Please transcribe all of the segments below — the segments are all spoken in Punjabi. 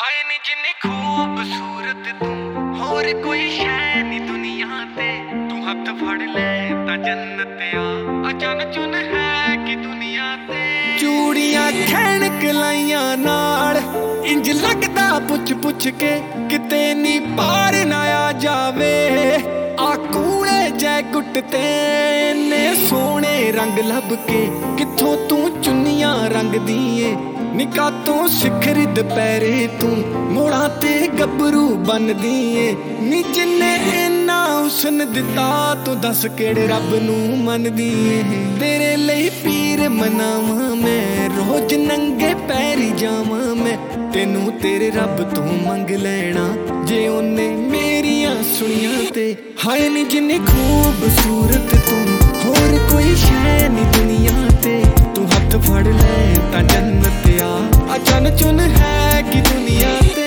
ਹਾਏ ਨੀ ਜਿੰਨੀ ਖੂਬਸੂਰਤ ਤੂੰ ਹੋਰ ਕੋਈ ਸ਼ੈ ਨੀ ਦੁਨੀਆ ਤੇ। ਤੂੰ ਹੱਥ ਫੜ ਲੈ ਤਾਂ ਜੰਨਤ ਆ ਚੰਨ ਚੁੰਨ ਹੈ ਕਿ ਦੁਨੀਆ ਤੇ। ਚੂੜੀਆਂ ਖੈਣਕ ਲਾਈਆਂ ਨਾਲ ਇੰਜ ਲੱਗਦਾ ਪੁੱਛ ਪੁੱਛ ਕੇ ਕਿਤੇ ਨੀ ਪਾਰ ਨਾ ਆ ਜਾਵੇ। ਆ ਕੂਲੇ ਜੈ ਗੁੱਟ ਤੇ ਨੇ ਸੋਹਣੇ ਰੰਗ ਲੱਭ ਕੇ ਕਿੱਥੋਂ ਤੂੰ ਚੁੰਨੀਆਂ ਰੰਗਦੀ ਏ। ਨਿਕਾ ਤੋਂ ਸਿਖਰ ਦੁਪਹਿਰੇ ਤੂੰ ਮੋੜਾਂ ਤੇ ਗੱਭਰੂ ਬਣਦੀ ਏ। ਨੀ ਜਿੰਨੇ ਇੰਨਾ ਹੁਸਨ ਦਿੱਤਾ ਤੂੰ ਦੱਸ ਕਿਹੜੇ ਰੱਬ ਨੂੰ ਮੰਨਦੀ ਏ। ਤੇਰੇ ਲਈ ਪੀਰ ਮਨਾਵਾਂ ਮੈਂ ਰੋਜ਼ ਨੰਗੇ ਪੈਰੀ ਜਾਵਾਂ ਮੈਂ। ਤੈਨੂੰ ਤੇਰੇ ਰੱਬ ਤੋਂ ਮੰਗ ਲੈਣਾ ਜੇ ਉਹਨੇ ਮੇਰੀਆਂ ਸੁਣੀਆਂ ਤੇ। ਹਾਏ ਨੀ ਜਿੰਨੀ ਖੂਬਸੂਰਤ ਤੂੰ ਹੋਰ ਕੋਈ ਸ਼ੈ ਨੀ ਦੁਨੀਆ ਤੇ। ਤੂੰ ਹੱਥ ਫੜ ਲੈ ਤਾਂ ਜੰਨਤ ਆ ਚੰਨ ਚੁੰਨ ਹੈ ਕਿ ਦੁਨੀਆ ਤੇ।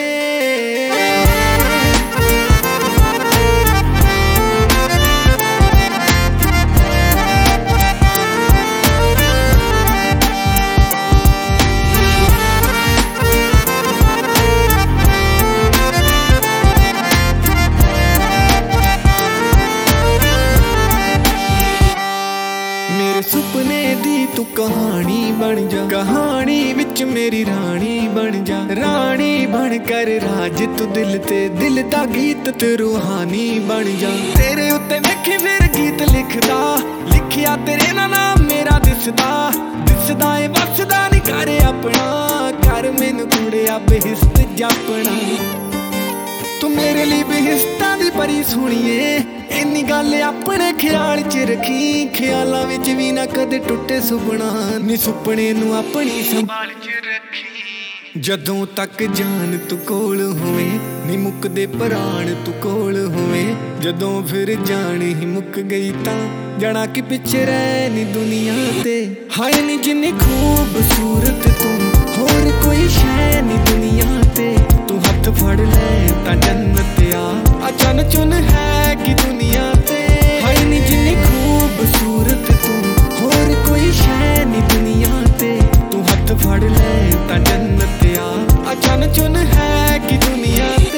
ਸੁਪਨੇ ਦੀ ਤੂੰ ਕਹਾਣੀ ਬਣ ਜਾ, ਕਹਾਣੀ ਵਿੱਚ ਮੇਰੀ ਰਾਣੀ ਬਣ ਜਾ। ਰਾਣੀ ਬਣ ਕਰ ਰਾਜ ਤੂੰ ਦਿਲ ਤੇ, ਦਿਲ ਦਾ ਗੀਤ ਤੇ ਰੂਹਾਨੀ ਬਣ ਜਾ। ਤੇਰੇ ਉੱਤੇ ਵੇਖੀ ਫਿਰ ਗੀਤ ਲਿਖਦਾ, ਲਿਖਿਆ ਤੇਰੇ ਨਾਲ ਨਾਮ ਮੇਰਾ ਦਿਸਦਾ। ਦਿਸਦਾ ਏ ਵਸਦਾ ਨੀ ਕਰ ਆਪਣਾ, ਕਰ ਮੈਨੂੰ ਕੁੜਿਆ ਬੇਹਿਸਤ ਜਾਪਣਾ। ਤੂੰ ਮੇਰੇ ਲਈ ਬੇਹਿਸਤਾਂ ਦੀ ਪਰੀ ਸੁਣੀਏ, ਇੰਨੀ ਗੱਲ ਆਪਣੇ ਖਿਆਲ ਚ ਰੱਖੀ। ਖਿਆਲਾਂ ਵਿੱਚ ਵੀ ਨਾ ਕਦੇ ਟੁੱਟੇ ਸੁਪਨਾ, ਨੀ ਸੁਪਨੇ ਨੂੰ ਆਪਣੀ ਸੰਭਾਲ ਚ ਰੱਖੀ। ਜਦੋਂ ਤੱਕ ਜਾਨ ਤੂੰ ਕੋਲ ਹੋਵੇ ਨੀ ਮੁੱਕਦੇ ਪ੍ਰਾਣ ਤੂੰ ਕੋਲ ਹੋਵੇ। ਜਦੋਂ ਫਿਰ ਜਾਨ ਹੀ ਮੁੱਕ ਗਈ ਤਾਂ ਜਾਣਾ ਕਿ ਪਿੱਛੇ ਰਹਿ ਨੀ ਦੁਨੀਆ ਤੇ। ਹਾਏ ਨੀ ਜਿੰਨੀ ਖੂਬਸੂਰਤ ਤੂੰ ਹੋਰ ਕੋਈ ਸ਼ੈ ਨੀ ਦੁਨੀਆ ਤੇ। ਤੂੰ ਹੱਥ ਫੜ ਲੈ ਤਾਂ ਜੰਨਤ ਆ ਚੰਨ ਚੁੰਨ ਹੈ ਕਿ ਦੁਨੀਆ ਤੇ। ਹਾਏ ਨੀ ਜਿੰਨੀ ਖੂਬਸੂਰਤ ਤੂੰ ਹੋਰ ਕੋਈ ਸ਼ੈ ਨੀ ਦੁਨੀਆ ਤੇ। ਤੂੰ ਹੱਥ ਫੜ ਲੈ ਤਾਂ ਜੰਨਤ ਆ ਚੰਨ ਚੁੰਨ ਹੈ ਕਿ ਦੁਨੀਆ ਤੇ।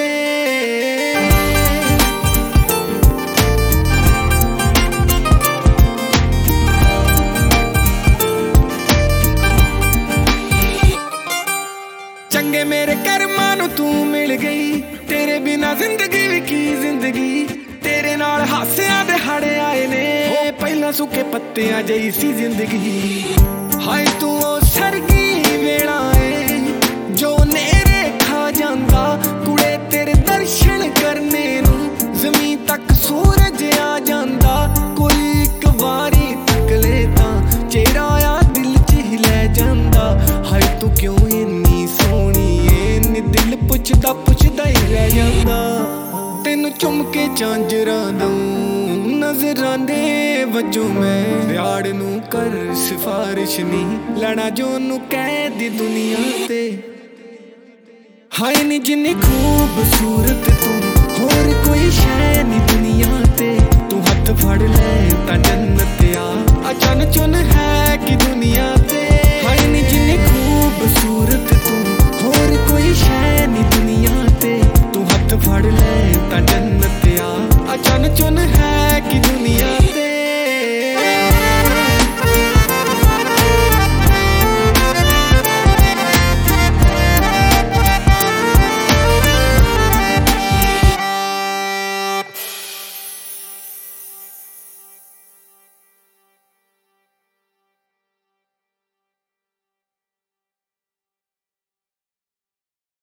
ਚੰਗੇ ਮੇਰੇ ਕਰਮਾਂ ਨੂੰ ਤੂੰ ਮਿਲ ਗਈ, ਤੇਰੇ ਬਿਨਾ ਜ਼ਿੰਦਗੀ ਵੀ ਕੀ ਜ਼ਿੰਦਗੀ। ਤੇਰੇ ਨਾਲ ਹਾਸਿਆਂ ਦੇ ਹੜੇ ਆਏ ਨੇ, ਪਹਿਲਾਂ ਸੁੱਕੇ ਪੱਤਿਆਂ ਜਿਹੀ ਸੀ ਜ਼ਿੰਦਗੀ। ਹਾਏ ਤੂੰ ਉਹ ਸਰਗੀ ਵੇਲਾ ਏ ਜੋ ਨੇਰੇ ਖਾ ਜਾਂਦਾ। ਕੁੜੇ ਤੇਰੇ ਦਰਸ਼ਨ ਕਰਨੇ ਨੂੰ ਜ਼ਮੀਨ ਤੱਕ ਸੂਰਜ ਆ ਜਾਂਦਾ। ਕੋਈ ਇੱਕ ਵਾਰੀ ਤੱਕ ਲੈ ਤਾਂ ਚਿਹਰਾ ਆ ਦਿਲ ਚ ਹੀ ਲੈ ਜਾਂਦਾ। ਹਾਏ ਤੂੰ ਕਿਉਂ ਇੰਨੀ ਸੋਹਣੀ ਏ, ਨੀ ਦਿਲ ਪੁੱਛਦਾ ਪੁੱਛਦਾ ਹੀ ਰਹਿ ਜਾਂਦਾ। ਤੈਨੂੰ ਚੁੰਮ ਕੇ ਝਾਂਜਰਾਂ ਦਊਂ ਨਜ਼ਰਾਂ ਦੇ ਵਜੋਂ ਮੈਂ। ਰਿਆੜ ਨੂੰ ਕਰ ਸਿਫਾਰਿਸ਼ ਨੀ ਲੈਣਾ ਜੋ ਉਹਨੂੰ ਕਹਿ ਦੀ ਦੁਨੀਆ ਤੇ। ਹਾਏ ਨੀ ਜਿੰਨੀ ਖੂਬਸੂਰਤ ਤੂੰ ਹੋਰ ਕੋਈ ਸ਼ੈ ਨੀ ਦੁਨੀਆ ਤੇ। ਤੂੰ ਹੱਥ ਫੜ ਲੈ ਤਾਂ ਜੰਨਤ ਆ ਚੰਨ ਚੁੰਨ ਹੈ ਕਿ ਦੁਨੀਆ ਤੇ। ਹਾਏ ਨੀ ਜਿੰਨੀ ਖੂਬਸੂਰਤ ਤੂੰ ਹੋਰ ਕੋਈ ਸ਼ੈ